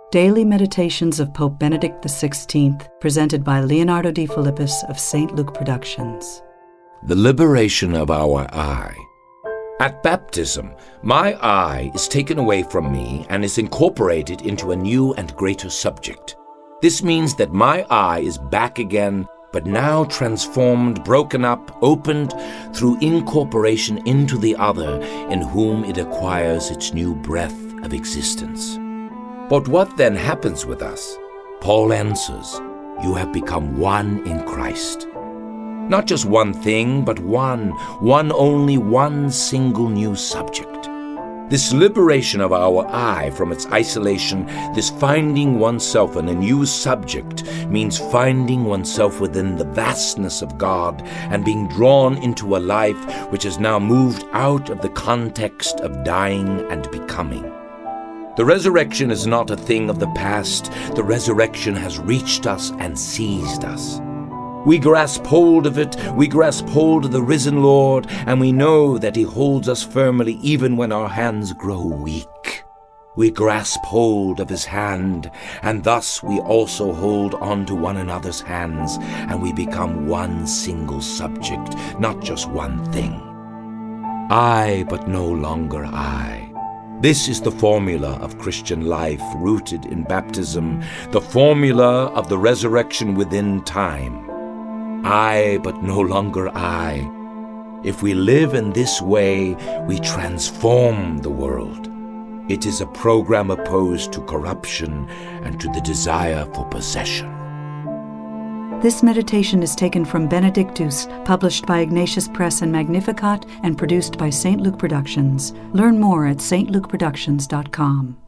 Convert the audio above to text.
Daily Meditations of Pope Benedict XVI, presented by Leonardo Di Philippis of St. Luke Productions. The liberation of our I. At baptism, my I is taken away from me and is incorporated into a new and greater subject. This means that my I is back again, but now transformed, broken up, opened through incorporation into the other, in whom it acquires its new breath of existence. But what then happens with us? Paul answers, you have become one in Christ. Not just one thing, but one only, one single new subject. This liberation of our I from its isolation, this finding oneself in a new subject, means finding oneself within the vastness of God and being drawn into a life which has now moved out of the context of dying and becoming. The resurrection is not a thing of the past. The resurrection has reached us and seized us. We grasp hold of it, we grasp hold of the risen Lord, and we know that He holds us firmly even when our hands grow weak. We grasp hold of His hand, and thus we also hold on to one another's hands, and we become one single subject, not just one thing. I, but no longer I. This is the formula of Christian life rooted in baptism, the formula of the resurrection within time. I, but no longer I. If we live in this way, we transform the world. It is a program opposed to corruption and to the desire for possession. This meditation is taken from Benedictus, published by Ignatius Press and Magnificat, and produced by St. Luke Productions. Learn more at stlukeproductions.com.